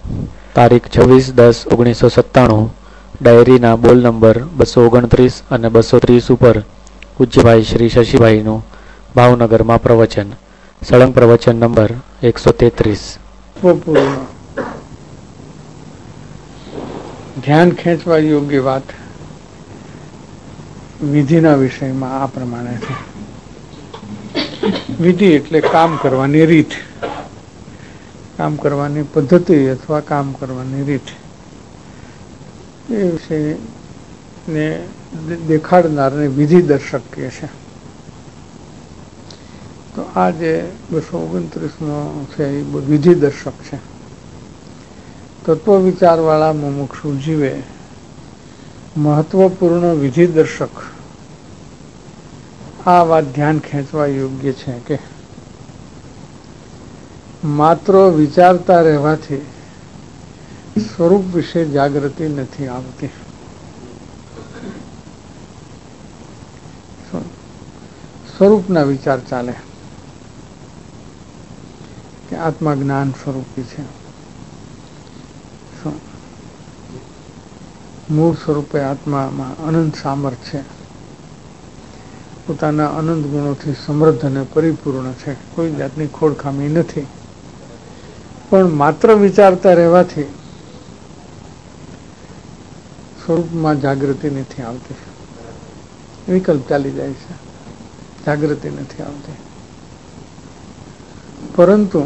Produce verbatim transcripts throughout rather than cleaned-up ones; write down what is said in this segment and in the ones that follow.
તારીખ છવ્વીસ દસ ઓગણીસો સત્તાણું ડાયરીના બોલ નંબર બસો ઓગણત્રીસ અને બસો ત્રીસ ઉપર પૂજ્યભાઈ શ્રી શશીભાઈનું ભાવનગરમાં પ્રવચન. સળંગ પ્રવચન નંબર એકસો તેત્રીસ. ધ્યાન ખેંચવા યોગ્ય વાત વિધિના વિષયમાં આ પ્રમાણે છે. વિધિ એટલે કામ કરવાની રીત, કામ કરવાની પદ્ધતિ અથવા કામ કરવાની રીત, એ વિષયને દેખાડનારને વિધિ દર્શક કહે છે. તો આ જે બસો ઓગણત્રીસમો છે એ વિધિ દર્શક છે. તત્વ વિચાર વાળા મુમુક્ષુ જીવે મહત્વપૂર્ણ વિધિ દર્શક આ વાત ધ્યાન ખેંચવા યોગ્ય છે કે માત્ર વિચારતા રહેવાથી સ્વરૂપ વિશે જાગૃતિ નથી આવતી. સ્વરૂપના વિચાર ચાલે કે આત્મા જ્ઞાન સ્વરૂપી છે, મૂળ સ્વરૂપે આત્મામાં અનંત સામર્થ્ય છે, પોતાના અનંત ગુણોથી સમૃદ્ધ અને પરિપૂર્ણ છે, કોઈ જાતની ખોડખામી નથી. પણ માત્ર વિચારતા રહેવાથી સ્વરૂપમાં જાગૃતિ નથી આવતી, વિકલ્પ ચાલી જાય છે, જાગૃતિ નથી આવતી. પરંતુ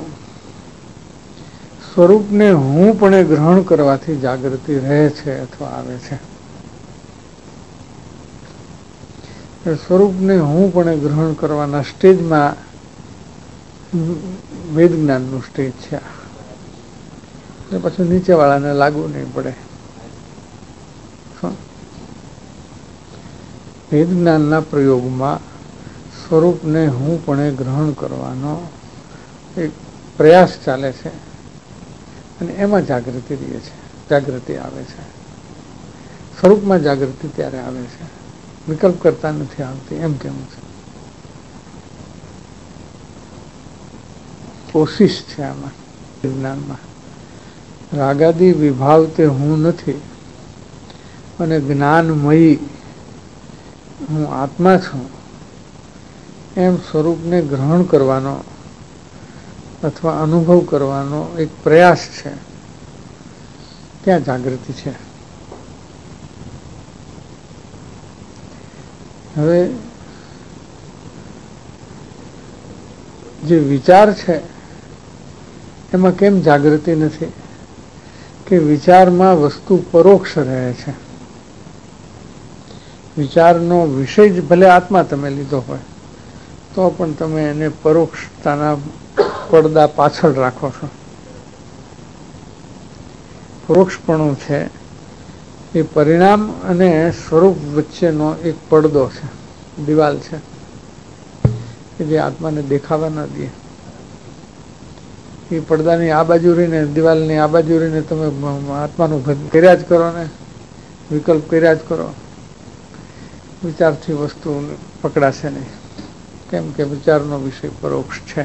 સ્વરૂપને હું પણ ગ્રહણ કરવાથી જાગૃતિ રહે છે અથવા આવે છે. સ્વરૂપને હું પણ ગ્રહણ કરવાના સ્ટેજમાં વેદ જ્ઞાનનું સ્ટેજ છે. પછી નીચે વાળાને લાગુ નહીં પડે. વેદ જ્ઞાનના પ્રયોગમાં સ્વરૂપને હું પણ ગ્રહણ કરવાનો એક પ્રયાસ ચાલે છે અને એમાં જાગૃતિ રહે છે, જાગૃતિ આવે છે. સ્વરૂપમાં જાગૃતિ ત્યારે આવે છે, વિકલ્પ કરતા નથી આવતી, એમ કેવું છે. કોશિશ છે આમાં વિજ્ઞાનમાં. રાગાદી વિભાવ તે હું નથી અને જ્ઞાનમયી હું આત્મા છું એમ સ્વરૂપને ગ્રહણ કરવાનો અથવા અનુભવ કરવાનો એક પ્રયાસ છે, ત્યાં જાગૃતિ છે. હવે જે વિચાર છે એમાં કેમ જાગૃતિ નથી? કે વિચારમાં વસ્તુ પરોક્ષ રહે છે. વિચારનો વિષય જ ભલે આત્મા તમે લીધો હોય તો પણ તમે એને પરોક્ષતાના પડદા પાછળ રાખો છો. પરોક્ષપણું છે એ પરિણામ અને સ્વરૂપ વચ્ચેનો એક પડદો છે, દિવાલ છે, કે જે આત્માને દેખાવા ન દે. એ પડદાની આ બાજુ રહીને, દિવાલની આ બાજુ રહીને તમે આત્માનું કર્યા જ કરો ને, વિકલ્પ કર્યા જ કરો, વિચારથી વસ્તુ પકડાશે નહીં. કેમ કે વિચારનો વિષય પરોક્ષ છે,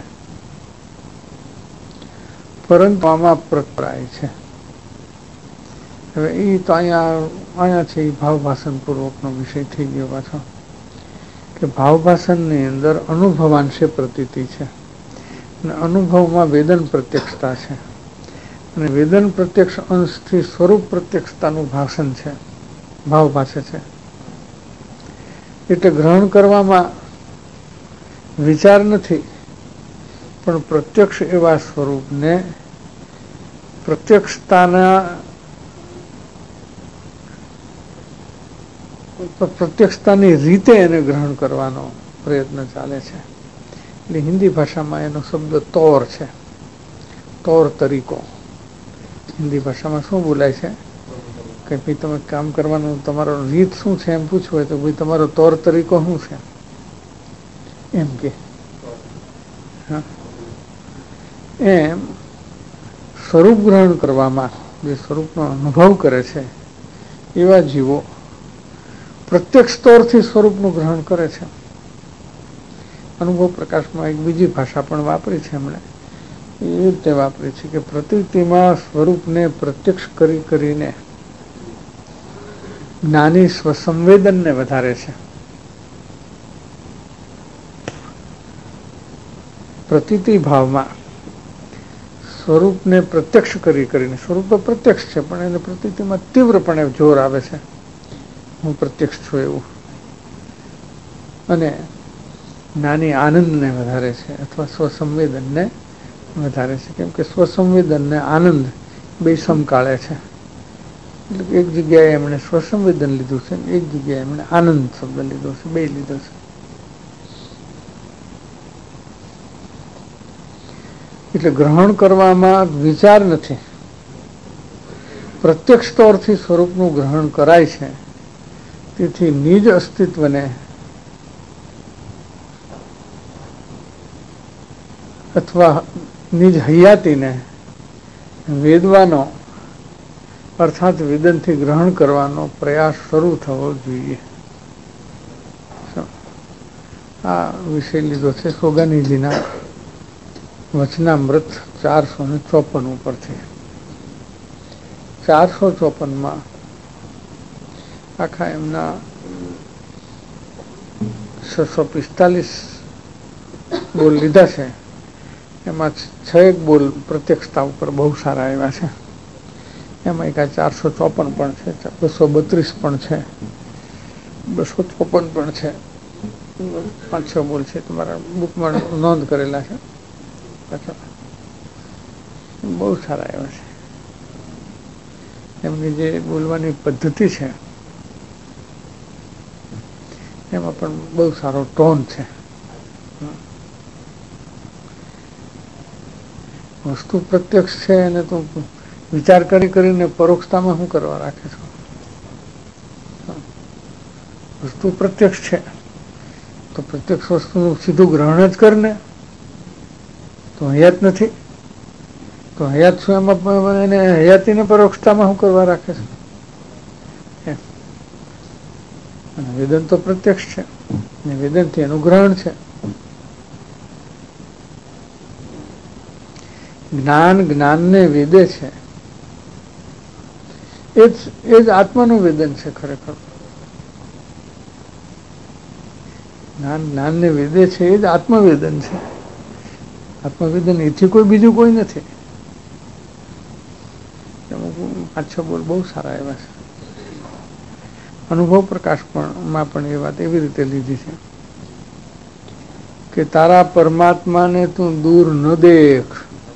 પરંતુ આમાં પ્રત્યાય છે. હવે એ તો અહીંયા અહીંયા છે એ ભાવભાષણ પૂર્વકનો વિષય થઈ ગયો પાછો, કે ભાવભાષણની અંદર અનુભવાંશે પ્રતીતિ છે અને અનુભવમાં વેદન પ્રત્યક્ષતા છે અને વેદન પ્રત્યક્ષ અંશથી સ્વરૂપ પ્રત્યક્ષતાનું ભાષણ છે, ભાવભાષે છે. એટલે ગ્રહણ કરવામાં વિચાર નથી, પણ પ્રત્યક્ષ એવા સ્વરૂપને પ્રત્યક્ષતાના પ્રત્યક્ષતાની રીતે એને ગ્રહણ કરવાનો પ્રયત્ન ચાલે છે. એટલે હિન્દી ભાષામાં એનો શબ્દ તોર છે, તોર તરીકો. હિન્દી ભાષામાં શું બોલાય છે કે ભાઈ તમે કામ કરવાનું તમારો રીત શું છે એમ પૂછવું હોય તો ભાઈ તમારો તોર તરીકો શું છે એમ કે. હા, એમ સ્વરૂપ ગ્રહણ કરવામાં જે સ્વરૂપનો અનુભવ કરે છે એવા જીવો પ્રત્યક્ષ તોરથી સ્વરૂપનું ગ્રહણ કરે છે. અનુભવ પ્રકાશમાં એક બીજી ભાષા પણ વાપરી છે એમણે, એ રીતે વાપરે છે કે પ્રતીતિમાં સ્વરૂપને પ્રત્યક્ષ કરી કરીને જ્ઞાની સ્વસંવેદનને વધારે છે. પ્રતીતિ ભાવમાં સ્વરૂપને પ્રત્યક્ષ કરી કરીને, સ્વરૂપ તો પ્રત્યક્ષ છે પણ એને પ્રતીતિમાં તીવ્રપણે જોર આવે છે, હું પ્રત્યક્ષ છું એવું. અને જ્ઞાની આનંદને વધારે છે અથવા સ્વસંવેદનને વધારે છે, કેમ કે સ્વસંવેદન ને આનંદ બે સમકાળે છે. એટલે એક જગ્યાએ એમણે સ્વસંવેદન લીધું છે, એક જગ્યાએ એમણે આનંદ શબ્દ લીધો છે, બે લીધો છે. એટલે ગ્રહણ કરવામાં વિચાર નથી, પ્રત્યક્ષ તોરથી સ્વરૂપનું ગ્રહણ કરાય છે. તેથી નિજ અસ્તિત્વને અથવા નિજ હયાતીને વેદવાનો અર્થાત વેદનથી ગ્રહણ કરવાનો પ્રયાસ શરૂ થવો જોઈએ. આ વિષય લીધો છે સોગાનીજીના વચનામૃત ચારસો ને ચોપન ઉપરથી. ચારસો ચોપનમાં આખા એમના છસો પિસ્તાલીસ બોલ લીધા છે. એમાં છ એક બોલ પ્રત્યક્ષતા ઉપર બહુ સારા એવા છે. એમાં એક ચારસો ચોપન પણ છે, બસો બત્રીસ પણ છે, બસો ચોપન પણ છે. પાંચ છ બોલ છે, તમારા બુકમાં નોંધ કરેલા છે. બહુ સારા એવા છે. એમની જે બોલવાની પદ્ધતિ છે એમાં પણ બહુ સારો ટોન છે. વસ્તુ પ્રત્યક્ષ છે અને તું વિચાર કરી કરીને પરોક્ષતામાં શું કરવા રાખે છો? વસ્તુ પ્રત્યક્ષ છે તો પ્રત્યક્ષ વસ્તુનું સીધું ગ્રહણ જ કરને. તો હયાત નથી તો હયાત શું એમાં એને હયાતીને પરોક્ષતામાં શું કરવા રાખે છે? અને વેદન તો પ્રત્યક્ષ છે ને વેદનથી એનું ગ્રહણ છે. જ્ઞાન જ્ઞાનને વેદે છે, એ જ એ જ આત્માનું વેદન છે ખરેખર. જ્ઞાન જ્ઞાનને વેદે છે એ જ આત્મવેદન છે. આત્મવેદન એથી કોઈ બીજું કોઈ નથી. પાંચ છ બોલ બહુ સારા એવા છે. અનુભવ પ્રકાશ પણ માં પણ એ વાત એવી રીતે લીધી છે કે તારા પરમાત્માને તું દૂર ન દેખ.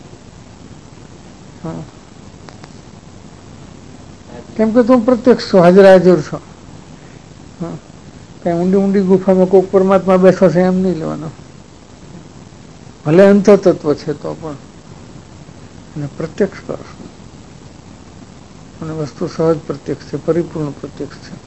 કેમ કે તું પ્રત્યક્ષ છો, હાજર હાજર છો. કઈ ઊંડી ઊંડી ગુફામાં કોઈ પરમાત્મા બેઠો છે એમ નહીં લેવાનો. ભલે અંત તત્વ છે તો પણ એને પ્રત્યક્ષ કરો. અને વસ્તુ સહજ પ્રત્યક્ષ છે, પરિપૂર્ણ પ્રત્યક્ષ છે.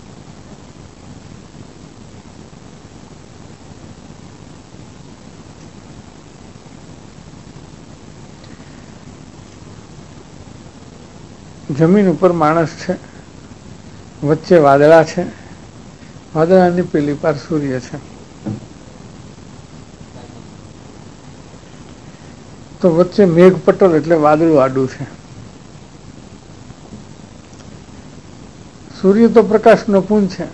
જમીન ઉપર માણસ છે, વચ્ચે વાદળા છે, વાદળાની પેલી પાર સૂર્ય છે. તો વચ્ચે મેઘ પટલ એટલે વાદળું આડું છે. સૂર્ય તો પ્રકાશનો પુંજ છે.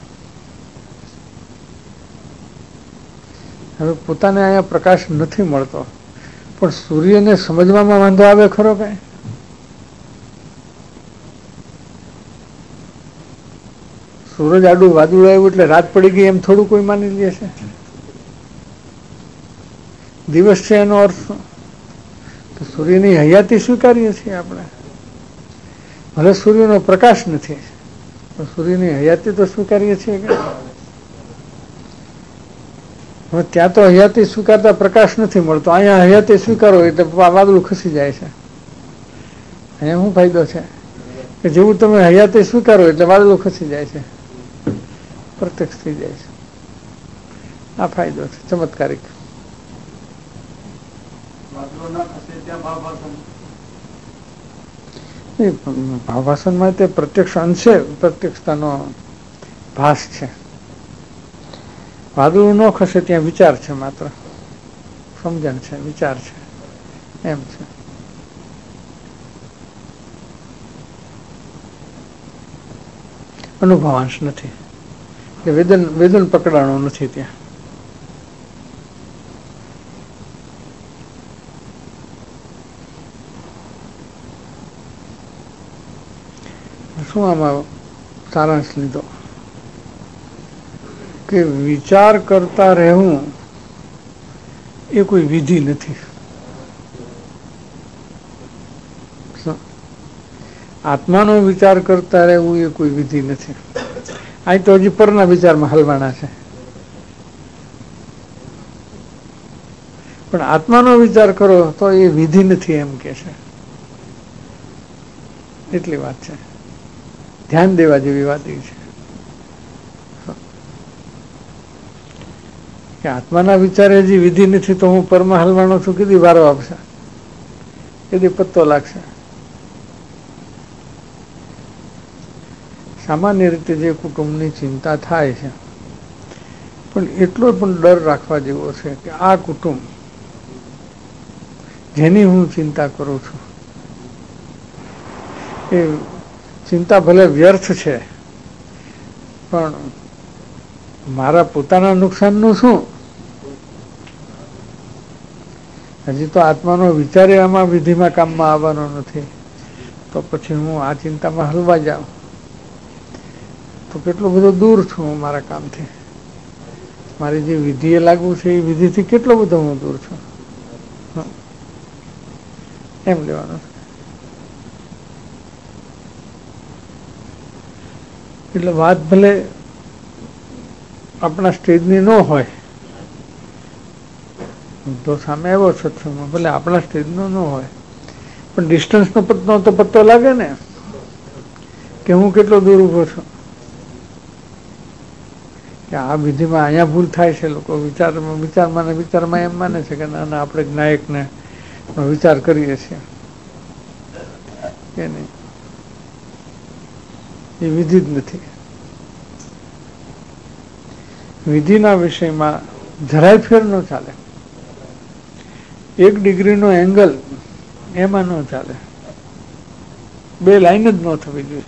હવે પોતાને અહીંયા પ્રકાશ નથી મળતો પણ સૂર્યને સમજવામાં વાંધો આવે ખરો? કઈ સૂરજ આડું વાદળું આવ્યું એટલે રાત પડી ગઈ એમ થોડું કોઈ માની લે છે? દિવસ છે એનો અર્થ શું? તો સૂર્યની હયાતી સ્વીકારીએ છીએ આપણે. ભલે સૂર્યનો પ્રકાશ નથી પણ સૂર્યની હયાતી તો સ્વીકારીએ છીએ કે? હવે ત્યાં તો હયાતી સ્વીકારતા પ્રકાશ નથી મળતો, અહીંયા હયાતી સ્વીકારો એટલે વાદળું ખસી જાય છે. અહીંયા શું ફાયદો છે કે જેવું તમે હયાતી સ્વીકારો એટલે વાદળું ખસી જાય છે, પ્રત્યક્ષ થઈ જાય છે. આ ફાયદો છે ચમત્કારિક. ભાવાસનમાં તે પ્રત્યક્ષ અંશે પ્રત્યક્ષતાનો ભાસ છે. વાદળું ન ખસે ત્યાં વિચાર છે, માત્ર સમજણ છે, વિચાર છે. એમ છે. અનુભવાંશ નથી, વેદન વેદન પકડાણું નથી ત્યાં. શું આમાં સારાંશ લીધો કે વિચાર કરતા રહેવું એ કોઈ વિધિ નથી. આત્માનો વિચાર કરતા રહેવું એ કોઈ વિધિ નથી. અહીં તો હજી પરના વિચારમાં હલવાના છે, પણ આત્માનો વિચાર કરો તો એ વિધિ નથી એમ કે છે. એટલી વાત છે, ધ્યાન દેવા જેવી વાત એ છે કે આત્માના વિચારે હજી વિધિ નથી તો હું પરમાં હલવાનો છું, કીધી વારો આપશે, કીધી પત્તો લાગશે. સામાન્ય રીતે જે કુટુંબની ચિંતા થાય છે, પણ એટલો પણ ડર રાખવા જેવો છે કે આ કુટુંબ જેની હું ચિંતા કરું છું એ ચિંતા ભલે વ્યર્થ છે, પણ મારા પોતાના નુકસાનનું શું? હજી તો આત્માનો વિચારે આમાં વિધિમાં કામમાં આવવાનો નથી, તો પછી હું આ ચિંતામાં હલવા જાઉં તો કેટલો બધો દૂર છું હું મારા કામથી. મારી જે વિધિ એ લાગવું છે એ વિધિથી કેટલો બધો હું દૂર છું, એમ લેવાનું. એટલે વાત ભલે આપણા સ્ટેજની ન હોય, તો સામે આવ્યો સત્સંગમાં ભલે આપણા સ્ટેજનો ન હોય, પણ ડિસ્ટન્સનો પત્તો તો પત્તો લાગે ને કે હું કેટલો દૂર ઉભો છું, કે આ વિધિમાં અહીંયા ભૂલ થાય છે. લોકો વિચારમાં વિચારમાં ને વિચારમાં એમ માને છે કે ના ના આપણે નાયકને વિચાર કરીએ છીએ કે નહીં, એ વિધિ જ નથી. વિધિના વિષયમાં જરાય ફેર ન ચાલે. એક ડિગ્રીનો એંગલ એમાં ન ચાલે, બે લાઈન જ ન થવી જોઈએ.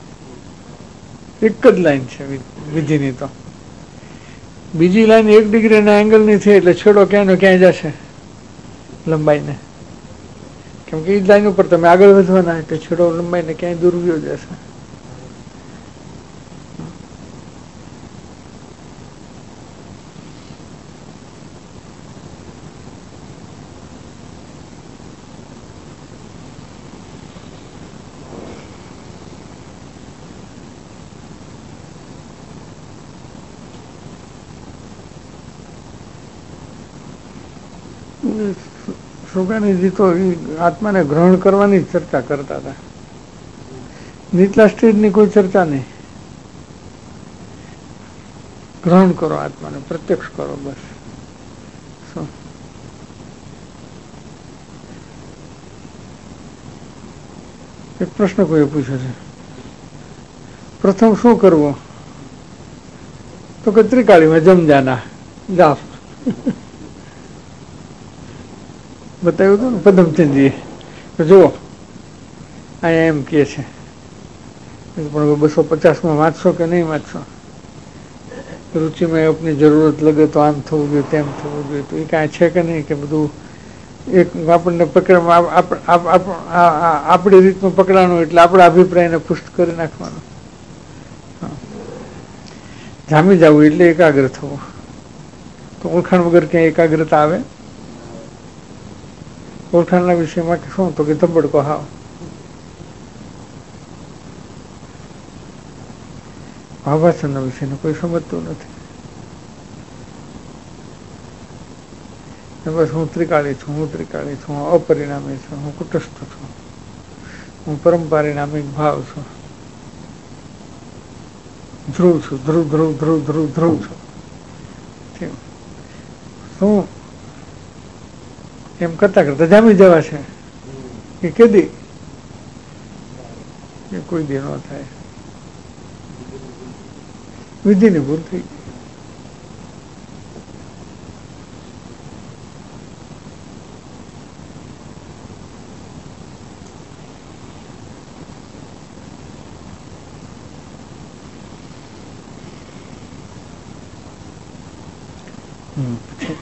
એક જ લાઈન છે વિધિની, તો બીજી લાઈન એક ડિગ્રીના એંગલની થઈ એટલે છેડો ક્યાંનો ક્યાંય જશે લંબાઈને, કેમ કે એ જ લાઈન ઉપર તમે આગળ વધવાના એટલે છેડો લંબાઈને ક્યાંય દૂર ગયો જશે. સુગાનીજી તો આત્માને ગ્રહણ કરવાની ચર્ચા કરતા હતા, નીચલા સ્ટેજની કોઈ ચર્ચા નહીં. ગ્રહણ કરો આત્માને, પ્રત્યક્ષ કરો, બસ. શું એક પ્રશ્ન કોઈ પૂછ્યો છે, પ્રથમ શું કરવું? તો કે ત્રિકાળીમાં જમ જાના જાઓ. બતાવ્યું હતું ને પદમચંદજીએ, જુઓ અહીંયા એમ કે છે, પણ બસો પચાસમાં વાંચશો કે નહીં વાંચશો? રુચિમાં આપની જરૂરત લગે તો આમ થવું જોઈએ, તેમ થવું જોઈએ, તો એ કાંઈ છે કે નહીં કે બધું એક આપણને પકડ આપણી રીતનું પકડાનું એટલે આપણા અભિપ્રાયને પુષ્ટ કરી નાખવાનો. જામી જવું એટલે એકાગ્ર થવું, તો ઓળખાણ વગર ક્યાંય એકાગ્રતા આવે? ઓળખાણના વિષયમાં શું તો કે ધબડકો હાવ. ભાવાસનના વિષયને કોઈ સમજતું નથી. બસ હું ત્રિકાળી છું, હું ત્રિકાળી છું, હું અપરિણામી છું, હું કુટસ્થ છું, હું પરમપારિણામિક ભાવ છું, ધ્રુવ છું, ધ્રુવ ધ્રુવ ધ્રુવ ધ્રુવ ધ્રુવ છું. શું એમ કરતા કરતા જામી જવા છે કે કેદી? એ કોઈ દી ન થાય. વિધિની ભૂલ થઈ ગઈ. હમ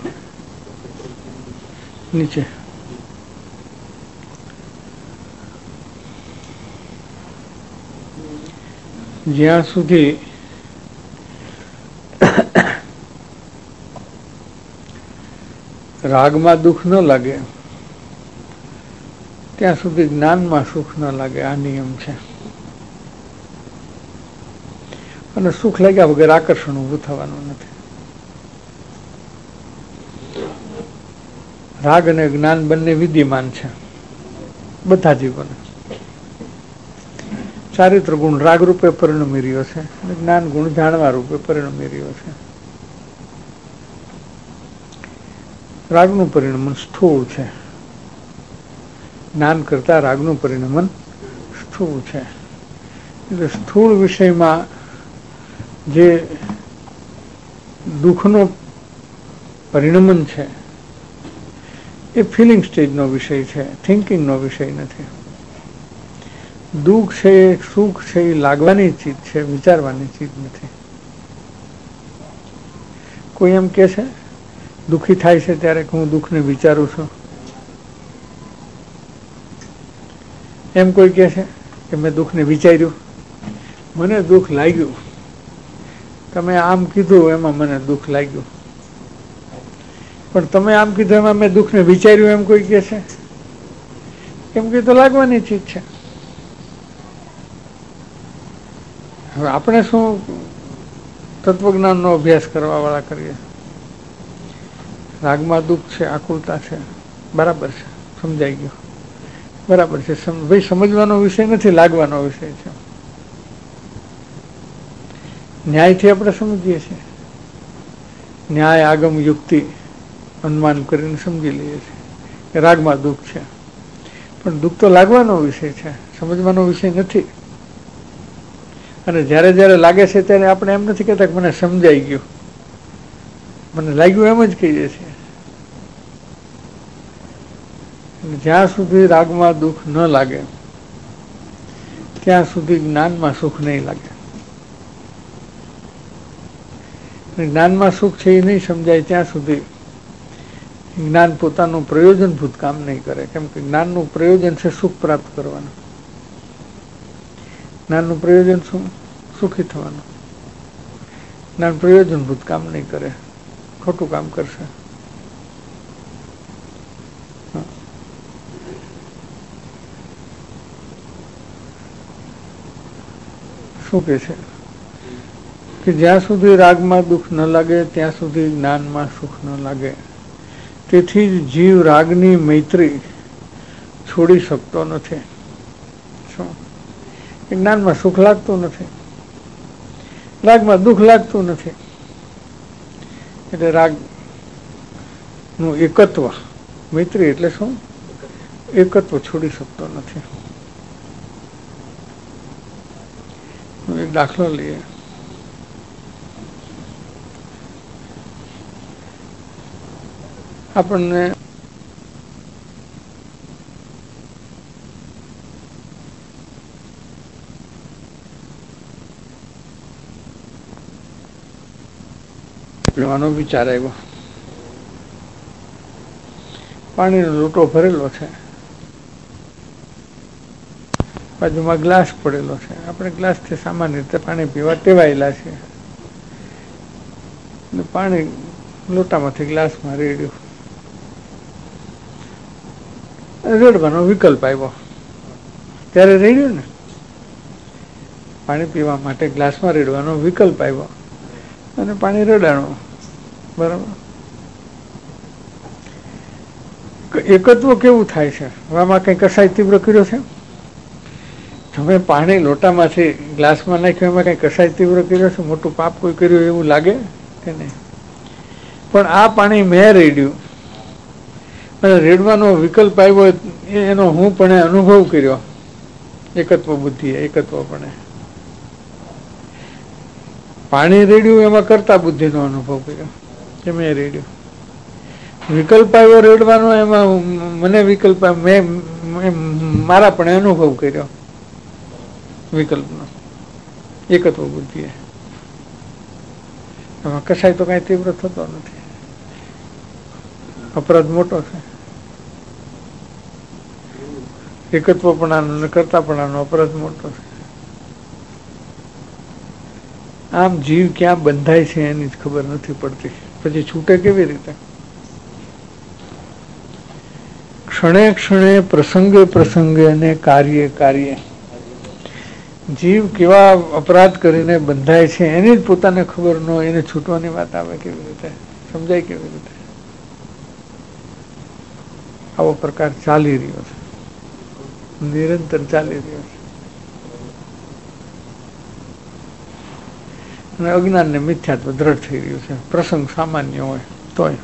નીચે જ્યાં સુધી રાગમાં દુઃખ ન લાગે ત્યાં સુધી જ્ઞાનમાં સુખ ન લાગે. આ નિયમ છે. અને સુખ લાગ્યા વગર આકર્ષણ ઊભું થવાનું નથી. રાગ અને જ્ઞાન બંને વિદ્યમાન છે બધા જીવન. ચારિત્ર ગુણ રાગ રૂપે પરિણમી રહ્યો છે અને જ્ઞાન ગુણ જાણવા રૂપે પરિણમી રહ્યો છે. રાગનું પરિણમન સ્થૂળ છે. જ્ઞાન કરતા રાગનું પરિણમન સ્થૂળ છે. એટલે સ્થૂળ વિષયમાં જે દુઃખનો પરિણમન છે એ ફિલિંગ સ્ટેજનો વિષય છે, થિંકિંગનો વિષય નથી. દુઃખ છે, સુખ છે એ લાગવાની ચીજ છે, વિચારવાની ચીજ નથી. કોઈ એમ કે છે દુઃખી થાય છે ત્યારે હું દુઃખને વિચારું છું, એમ કોઈ કે છે કે મેં દુઃખને વિચાર્યું, મને દુઃખ લાગ્યું, તમે આમ કીધું એમાં મને દુઃખ લાગ્યું, પણ તમે આમ કીધું એમાં મેં દુઃખને વિચાર્યું એમ કોઈ કે છે? કેમ કે તો લાગવાની ચીજ છે. હવે આપણે શું તત્વજ્ઞાનનો અભ્યાસ કરવા વાળા કરીએ? રાગમાં દુઃખ છે, આકુલતા છે, બરાબર છે, સમજાઈ ગયું, બરાબર છે. ભાઈ સમજવાનો વિષય નથી, લાગવાનો વિષય છે. ન્યાયથી આપણે સમજીએ છીએ, ન્યાય આગમ યુક્તિ અનુમાન કરીને સમજી લઈએ છીએ કે રાગમાં દુઃખ છે, પણ દુઃખ તો લાગવાનો વિષય છે, સમજવાનો વિષય નથી. અને જ્યારે જ્યારે લાગે છે ત્યારે આપણે એમ નથી કહેતા કે મને સમજાઈ ગયું, મને લાગ્યું એમ જ કહીએ છીએ. જ્યાં સુધી રાગમાં દુઃખ ન લાગે ત્યાં સુધી જ્ઞાનમાં સુખ નહીં લાગે. જ્ઞાનમાં સુખ છે એ નહીં સમજાય ત્યાં સુધી જ્ઞાન પોતાનું પ્રયોજનભૂત કામ નહીં કરે. કેમ કે જ્ઞાનનું પ્રયોજન છે સુખ પ્રાપ્ત કરવાનું. જ્ઞાનનું પ્રયોજન શું? સુખી થવાનું. જ્ઞાન પ્રયોજનભૂત કામ નહીં કરે, ખોટું કામ કરશે. શું કે છે કે જ્યાં સુધી રાગમાં દુઃખ ન લાગે ત્યાં સુધી જ્ઞાનમાં સુખ ન લાગે. તેથી જ જીવ રાગની મૈત્રી છોડી શકતો નથી. શું? જ્ઞાનમાં સુખ લાગતું નથી, રાગમાં દુઃખ લાગતું નથી. એટલે રાગ નું એકત્વ, મૈત્રી એટલે શું? એકત્વ છોડી શકતો નથી. એક દાખલો લઈએ. આપણને પીવાનો વિચાર આવ્યો. પાણીનો લોટો ભરેલો છે, બાજુમાં ગ્લાસ પડેલો છે. આપણે ગ્લાસથી સામાન્ય રીતે પાણી પીવા ટેવાયેલા છે. પાણી લોટામાંથી ગ્લાસમાં રેડ્યું, રેડવાનો વિકલ્પ આવ્યો ત્યારે રેડ્યું ને. પાણી પીવા માટે ગ્લાસમાં રેડવાનો વિકલ્પ આવ્યો અને પાણી રેડાણું. બરાબર. એકત્વ કેવું થાય છે? આમાં કઈ કસાય તીવ્ર કર્યો છે? તમે પાણી લોટામાંથી ગ્લાસમાં નાખ્યું, એમાં કઈ કસાય તીવ્ર કર્યો છે? મોટું પાપ કોઈ કર્યું એવું લાગે કે નહીં? પણ આ પાણી મેં રેડ્યું અને રેડવાનો વિકલ્પ આવ્યો, એનો હું પણ અનુભવ કર્યો. એકત્વ બુદ્ધિ, એકત્વપણે પાણી રેડ્યું એમાં કરતા બુદ્ધિનો અનુભવ કર્યો કે મેં રેડ્યું. વિકલ્પ આવ્યો રેડવાનો, એમાં મને વિકલ્પ, મેં મારા પણ અનુભવ કર્યો વિકલ્પનો. એકત્વ બુદ્ધિ એમાં કસાય તો કઈ તીવ્ર થતો નથી. અપરાધ મોટો છે. એકત્વપણાનો અને કરતાપણાનો અપરાધ મોટો છે. આમ જીવ ક્યાં બંધાય છે એની જ ખબર નથી પડતી, પછી છૂટે કેવી રીતે? ક્ષણે ક્ષણે પ્રસંગે પ્રસંગે અને કાર્ય કાર્ય જીવ કેવા અપરાધ કરીને બંધાય છે એની જ પોતાને ખબર ન હોય, એને છૂટવાની વાત આવે કેવી રીતે? સમજાય કેવી રીતે? આવો પ્રકાર ચાલી રહ્યો છે, નિરંતર ચાલી રહ્યો છે. અને અજ્ઞાન ને મિથ્યાત્વ દ્રઢ થઈ રહ્યું છે. પ્રસંગ સામાન્ય હોય તોય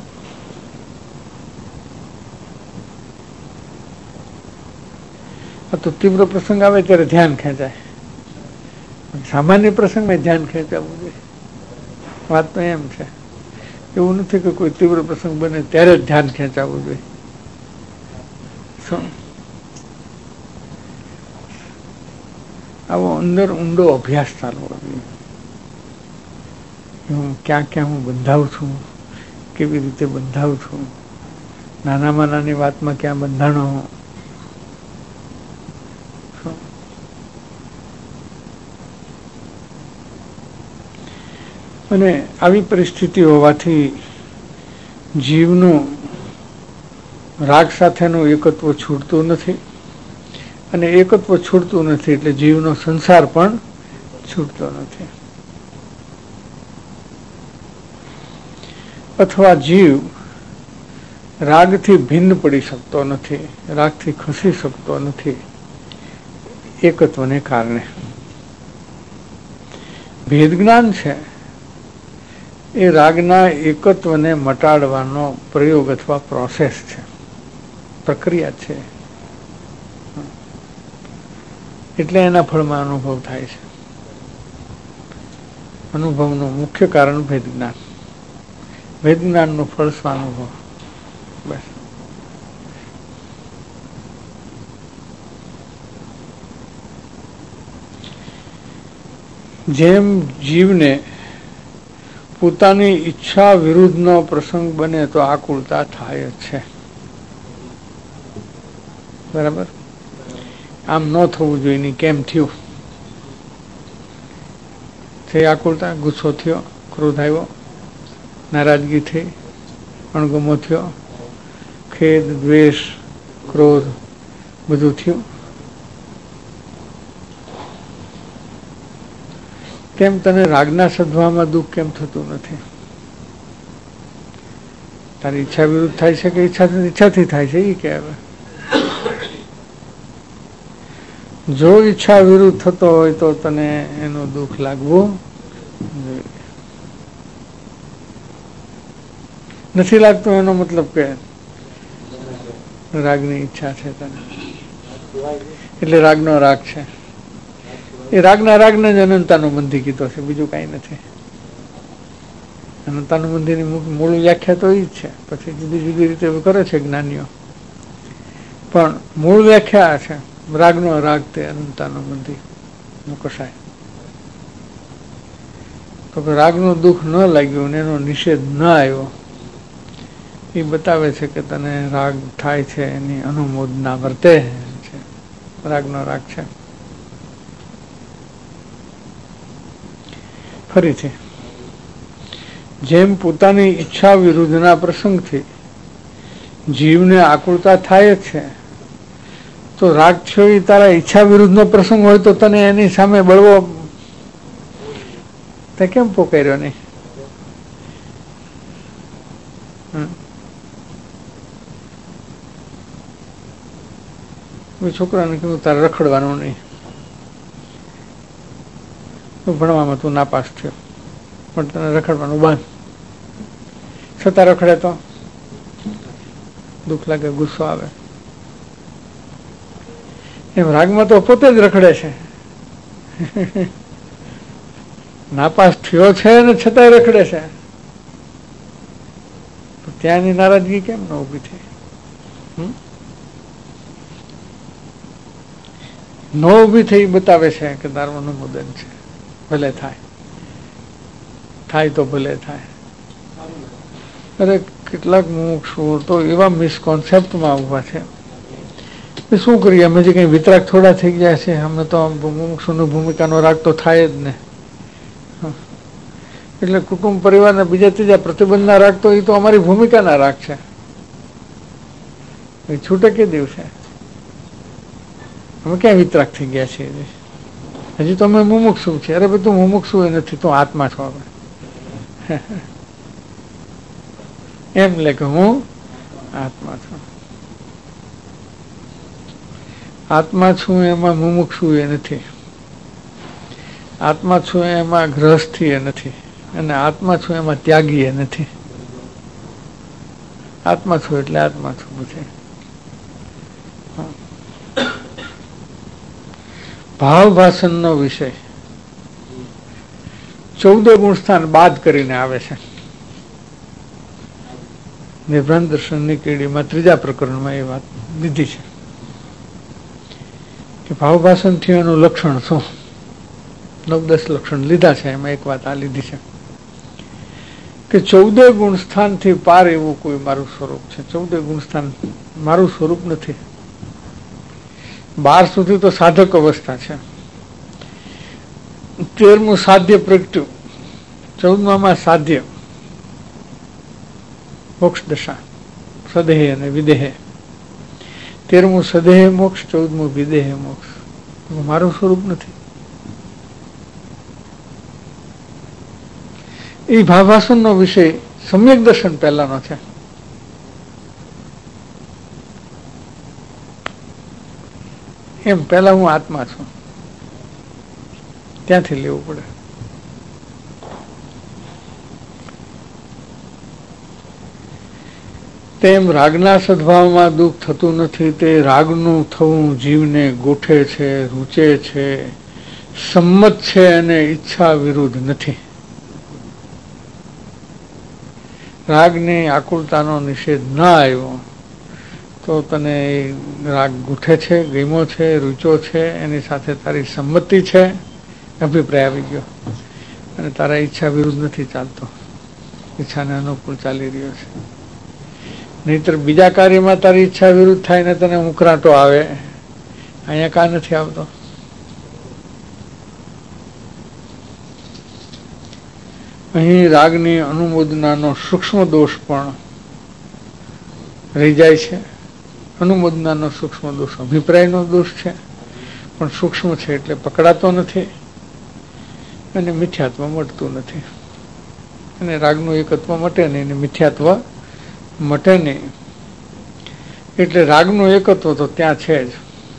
તો તીવ્ર પ્રસંગ આવે ત્યારે ધ્યાન ખેંચાય, સામાન્ય પ્રસંગમાં ધ્યાન ખેંચાવવું જોઈએ. વાત તો એમ છે, એવું નથી કે કોઈ તીવ્ર પ્રસંગ બને ત્યારે જ ધ્યાન ખેંચાવવું જોઈએ. આવો અંદર ઊંડો અભ્યાસ ચાલવો જોઈએ. હું ક્યાં ક્યાં હું બંધાવું છું, કેવી રીતે બંધાવું છું, નાનામાં નાની વાતમાં ક્યાં બંધાણો. અને આવી પરિસ્થિતિ હોવાથી જીવનું રાગ સાથેનું એકત્વ છૂટતું નથી, અને એકત્વ છૂટતું નથી એટલે જીવનો સંસાર પણ છૂટતો નથી. અથવા જીવ રાગથી ભિન્ન પડી શકતો નથી, રાગથી ખસી શકતો નથી, એકત્વને કારણે. ભેદ જ્ઞાન છે એ રાગના એકત્વને મટાડવાનો પ્રયોગ અથવા પ્રોસેસ છે, પ્રક્રિયા છે. એટલે એના ફળમાં અનુભવ થાય છે. અનુભવનું મુખ્ય કારણ ભેદ જ્ઞાન, ભેદ જ્ઞાનનું ફળ સ્વાનુભવ. બસ. જેમ જીવને પોતાની ઈચ્છા વિરુદ્ધનો પ્રસંગ બને તો આકુળતા થાય જ છે, બરાબર? આમ ન થવું જોઈએ ની કેમ થયું? થઈ આકુળતા, ગુસ્સો થયો, ક્રોધ આવ્યો, નારાજગી થઈ, અણગમો થયો, ખેદ, દ્વેષ, ક્રોધ બધું થયું. કેમ તને રાગના સધવામાં દુઃખ કેમ થતું નથી? તારી ઈચ્છા વિરુદ્ધ થાય છે કે ઈચ્છા ઈચ્છાથી થાય છે એ કે હવે જો ઈચ્છા વિરુદ્ધ થતો હોય તો તને એનું દુઃખ લાગવું જોઈએ. નથી લાગતું એનો મતલબ કે રાગની ઈચ્છા છે તને, એટલે રાગનો રાગ છે. એ રાગના રાગને જ અનંતાનું બંધી કીધો છે, બીજું કઈ નથી. અનંતાનું બંધીની મૂળ વ્યાખ્યા તો એ જ છે, પછી જુદી જુદી રીતે કરે છે જ્ઞાનીઓ, પણ મૂળ વ્યાખ્યા છે રાગનો રાગ તે અનંતાનું બંધી કસાય. તો કે રાગનું દુઃખ ન લાગ્યું ને એનો નિષેધ ન આવ્યો એ બતાવે છે કે તને રાગ થાય છે એની અનુમોદના વર્તે છે, રાગનો રાગ છે. ફરીથી, જેમ પોતાની ઈચ્છા વિરુદ્ધના પ્રસંગથી જીવને આકુળતા થાય જ છે, તો રાગ થયો એ તારા ઈચ્છા વિરુદ્ધનો પ્રસંગ હોય તો તને એની સામે બળવો તે કેમ પોકાર્યો નહીં? છોકરાને કીધું તારે રખડવાનું નહીં, ભણવામાં તું નાપાસ થયો પણ તને રખડવાનું બંધ, છતાં રખડે તો દુઃખ લાગે, ગુસ્સો આવે. એમ રાગમાં તો પોતે જ રખડે છે, નાપાસ થયો છે ને છતાંય રખડે છે, તો ત્યાંની નારાજગી કેમ ન ઉભી થઈ? ન ઉભી થઈ બતાવે છે કે તારું અનુમોદન છે, ભલે થાય, થાય તો ભલે થાય. અરે કેટલાક મુમુક્ષુઓ તો એવા મિસકોન્સેપ્ટમાં ઉભા છે, શું કરીએ અમે જે કઈ વિતરાગ થોડા થઈ ગયા છે, અમે તો મુમુક્ષુની ભૂમિકાનો રાગ તો થાય જ ને. એટલે કુટુંબ પરિવારના બીજા ત્રીજા પ્રતિબંધના રાગ તો એ તો અમારી ભૂમિકાના રાગ છે, એ છૂટે કે દિવસે અમે ક્યાં વિતરાગ થઈ ગયા છીએ? હજી તો અમે મુમુક્ષુ છીએ. અરે ભાઈ તું મુમુક્ષુ એ નથી, તું આત્મા છો. હવે એમ લે કે હું આત્મા છું. આત્મા છું એમાં મુમુક્ષુ એ નથી, આત્મા છું એમાં ગ્રહસ્થી એ નથી, અને આત્મા છું એમાં ત્યાગી એ નથી. આત્મા છું એટલે આત્મા છું. પછી ભાવ ભાષણનો વિષય ચૌદે ગુણ સ્થાન બાદ કરીને આવે છે. નિર્ભ્રાંત દર્શનની કીડીમાં ત્રીજા પ્રકરણમાં એ વાત લીધી છે કે ભાવ ભાષણ થી એનું લક્ષણ શું. નવ દસ લક્ષણ લીધા છે, એમાં એક વાત આ લીધી છે કે ચૌદે ગુણ સ્થાન થી પાર એવું કોઈ મારું સ્વરૂપ છે. ચૌદે ગુણ સ્થાન મારું સ્વરૂપ નથી. બાર સુધી તો સાધક અવસ્થા છે, તેરમું સાધ્ય પ્રગટ્યું, ચૌદમામાં સાધ્ય મોક્ષ દશા, સદેહ અને વિદેહ. તેરમું સદેહ મોક્ષ, ચૌદમું વિદેહ મોક્ષ. મારું સ્વરૂપ નથી. એ ભાવાસનનો વિષય સમ્યક દર્શન પહેલાનો છે. એમ પેલા હું આત્મા છું, ત્યાંથી લેવું પડે. તેમ રાગના સદભાવમાં દુઃખ થતું નથી. તે રાગનું થવું જીવને ગોઠે છે, રૂચે છે, સંમત છે અને ઈચ્છા વિરુદ્ધ નથી. રાગની આકુલતાનો નિષેધ ના આવ્યો તો તને રાગ ગૂઠે છે, ગમ્યો છે, રૂચો છે, એની સાથે તારી સંમતિ છે, અભિપ્રાય આવી ગયો, અને તારા ઈચ્છા વિરુદ્ધ નથી ચાલતો, ઈચ્છાને અનુકૂળ ચાલી રહ્યો છે. નહીતર બીજા કાર્યમાં તારી ઈચ્છા વિરુદ્ધ થાય ને તને ઉકરાટો આવે, અહીંયા કા નથી આવતો? અહીં રાગની અનુમોદનાનો સૂક્ષ્મ દોષ પણ રહી જાય છે. અનુમોદનાનો સૂક્ષ્મ દોષ અભિપ્રાયનો દોષ છે, પણ સૂક્ષ્મ છે એટલે પકડાતો નથી અને મિથ્યાત્વ મળતું નથી. અને રાગનું એકત્વ મટે નહીં અને મિથ્યાત્વ મટે નહીં. એટલે રાગનું એકત્વ તો ત્યાં છે જ,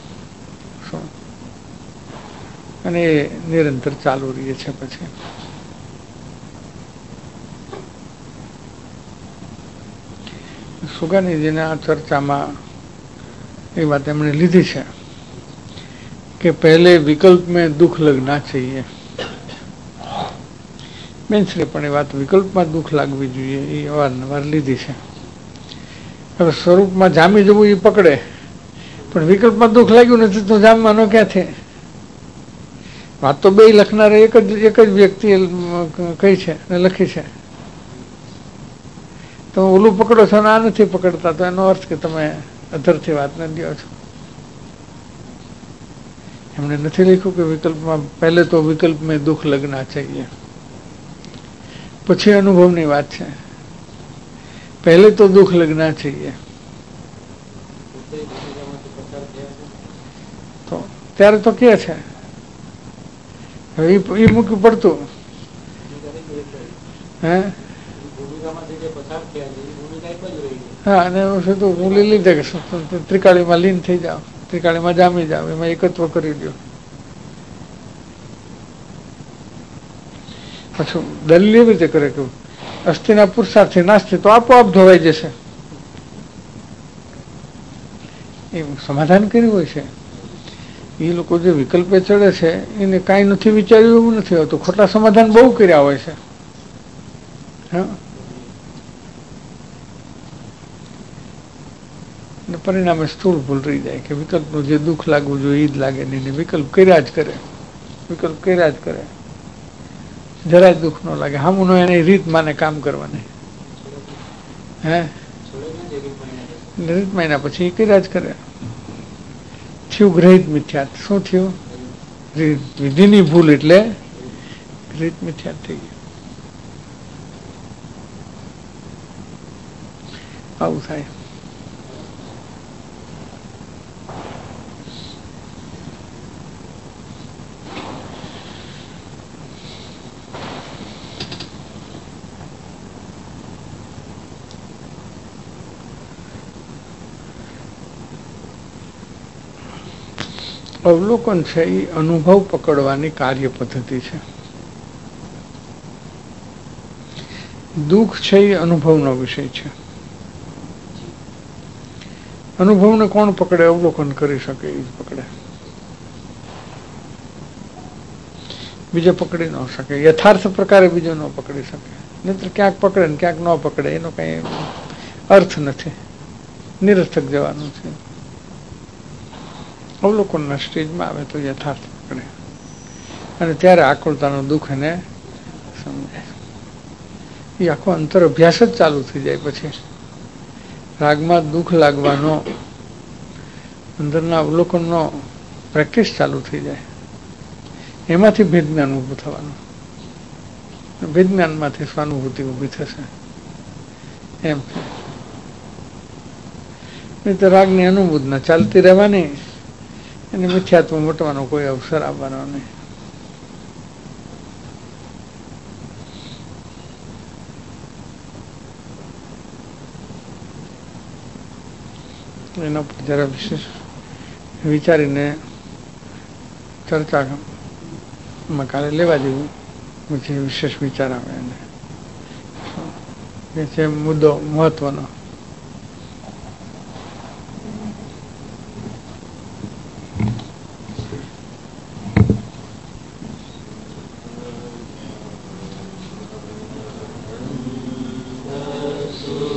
અને એ નિરંતર ચાલુ રહે છે. પછી સુગાનીજીના આ ચર્ચામાં એ વાત એમણે લીધી છે કે પહેલે વિકલ્પ મેં દુઃખ લગના चाहिए. બેનશ્રી પણ એ વાત વિકલ્પમાં દુઃખ લાગવી જોઈએ એ અવારનવાર લીધી છે. હવે સ્વરૂપમાં જામી જવું એ પકડે, પણ વિકલ્પમાં દુઃખ લાગ્યું નથી તો જામવાનો ક્યાંથી? વાત તો બે લખનારે એક જ એક જ વ્યક્તિએ કહી છે અને લખી છે. તો ઓલું પકડો છો ને આ નથી પકડતા, તો એનો અર્થ કે તમે અધરથી વાત ન લ્યો છો. એમણે નથી લખ્યું કે વિકલ્પમાં પહેલે તો વિકલ્પ મેં દુઃખ લગના चाहिए, પછી અનુભવની વાત છે. પહેલે તો દુઃખ લગના चाहिए, તો ત્યારે તો કે છે એ મૂક્યું પડતું હે. હા, અને હું લીધે કે ત્રિકાળીમાં લીન થઈ જાવ, ત્રિકાળીમાં જામી જાવ, એમાં એકત્વ કરી દો. પછી દલીલ એવી રીતે કરે કે અસ્થિના પુરુષાર્થી નાસ્તી તો આપોઆપ ધોવાઈ જશે, એવું સમાધાન કર્યું હોય છે. એ લોકો જે વિકલ્પે ચડે છે એને કાંઈ નથી વિચાર્યું એવું નથી હોતું, ખોટા સમાધાન બહુ કર્યા હોય છે. હા, પરિણામે સ્થૂળ ભૂલ રહી જાય કે વિકલ્પનું જે દુઃખ લાગવું જોઈએ એ જ લાગે નહીં, વિકલ્પ કર્યા જ કરે, વિકલ્પ કર્યા જ કરે, જરાય દુઃખ ન લાગે. હામુનો એને રીત માને કામ કરવાની. હે રીત મહિના પછી કર્યા જ કરે. થયું ગ્રહિત મિથ્યાત. શું થયું? વિધિની ભૂલ એટલે ગ્રહિત મિથ્યાત થઈ ગયું. આવું થાય. અવલોકન છે એ અનુભવ પકડવાની કાર્ય પદ્ધતિ છે. દુઃખ છે એ અનુભવનો વિષય છે. અનુભવને કોણ પકડે? અવલોકન કરી શકે એ જ પકડે. બીજો પકડી ન શકે. યથાર્થ પ્રકારે બીજો ન પકડી શકે. નહીતર ક્યાંક પકડે ને ક્યાંક ન પકડે એનો કઈ અર્થ નથી. નિરર્થક જવાનું છે. અવલોકનના સ્ટેજમાં આવે તો યથાર્થ પકડે અને ત્યારે આકુળતાનું દુઃખ એને સમજાય. એ આખો અંતર અભ્યાસ જ ચાલુ થઈ જાય. પછી રાગમાં દુઃખ લાગવાનો અંદરના અવલોકનનો પ્રેક્ટિસ ચાલુ થઈ જાય. એમાંથી ભેદ જ્ઞાન ઊભું થવાનું. ભેદ જ્ઞાનમાંથી સ્વાનુભૂતિ ઊભી થશે. એમ નહીં તો રાગની અનુબોધના ચાલતી રહેવાની. એને મિથ્યાત્વ મોટવાનો કોઈ અવસર આવવાનો નહીં. એના પર જરા વિશેષ વિચારીને ચર્ચામાં કાલે લેવા જેવું પછી વિશેષ વિચાર આવે એને એ છે મુદ્દો મહત્વનો. So